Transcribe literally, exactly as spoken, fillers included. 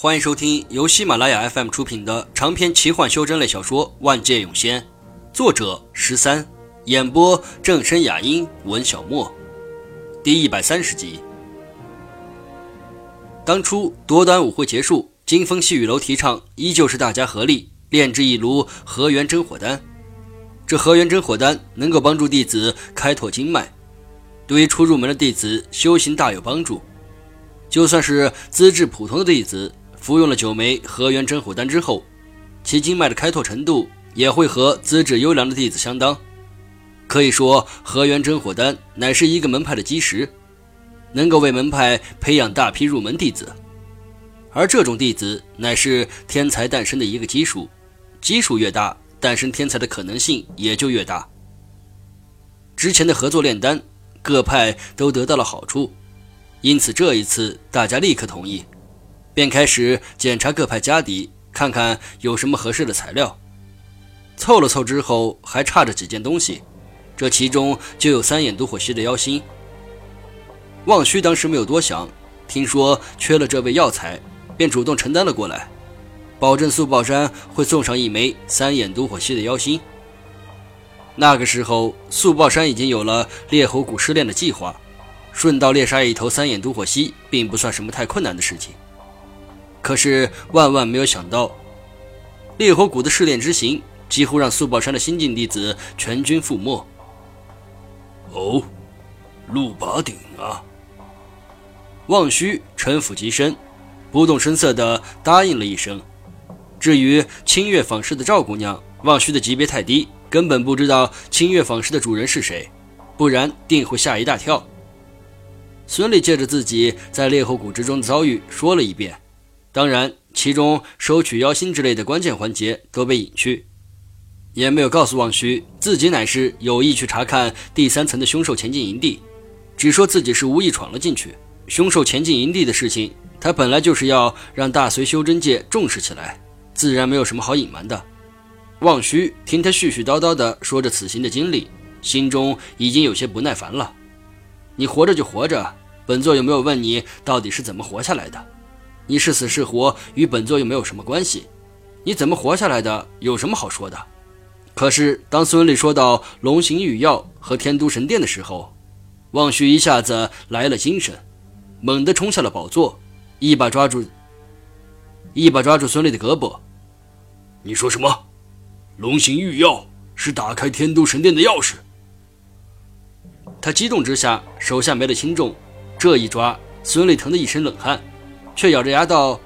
欢迎收听由喜马拉雅 F M 出品的长篇奇幻修真类小说《万界涌仙》，作者十三，演播正声雅音文小莫，第一百三十集。当初夺端舞会结束，金风细雨楼提倡依旧是大家合力炼制一炉合元真火丹。这合元真火丹能够帮助弟子开拓经脉，对于初入门的弟子修行大有帮助。就算是资质普通的弟子，服用了九枚合元真火丹之后，其经脉的开拓程度也会和资质优良的弟子相当。可以说，合元真火丹乃是一个门派的基石，能够为门派培养大批入门弟子。而这种弟子乃是天才诞生的一个基数，基数越大，诞生天才的可能性也就越大。之前的合作炼丹，各派都得到了好处，因此这一次大家立刻同意，便开始检查各派家底，看看有什么合适的材料。凑了凑之后，还差着几件东西，这其中就有三眼毒火蜥的妖心。望虚当时没有多想，听说缺了这味药材，便主动承担了过来，保证素宝山会送上一枚三眼毒火蜥的妖心。那个时候，素宝山已经有了烈火谷试炼的计划，顺道猎杀一头三眼毒火蜥并不算什么太困难的事情。可是万万没有想到，烈火谷的试炼之行几乎让素宝山的新进弟子全军覆没。 哦，陆拔鼎啊！ 望虚城府极深，不动声色地答应了一声。至于清月坊市的赵姑娘，望虚的级别太低，根本不知道清月坊市的主人是谁，不然定会吓一大跳。孙俪借着自己在烈火谷之中的遭遇说了一遍，当然其中收取妖心之类的关键环节都被隐去，也没有告诉望虚自己乃是有意去查看第三层的凶兽前进营地，只说自己是无意闯了进去。凶兽前进营地的事情，他本来就是要让大隋修真界重视起来，自然没有什么好隐瞒的。望虚听他絮絮叨叨地说着此行的经历，心中已经有些不耐烦了。你活着就活着，本座有没有问你到底是怎么活下来的？你是死是活与本座又没有什么关系，你怎么活下来的有什么好说的？可是当孙俪说到龙形玉药和天都神殿的时候，望虚一下子来了精神，猛地冲下了宝座，一把抓住一把抓住孙俪的胳膊。 你说什么？龙形玉药是打开天都神殿的钥匙？ 他激动之下手下没了轻重，这一抓孙俪疼得一身冷汗，却咬着牙道：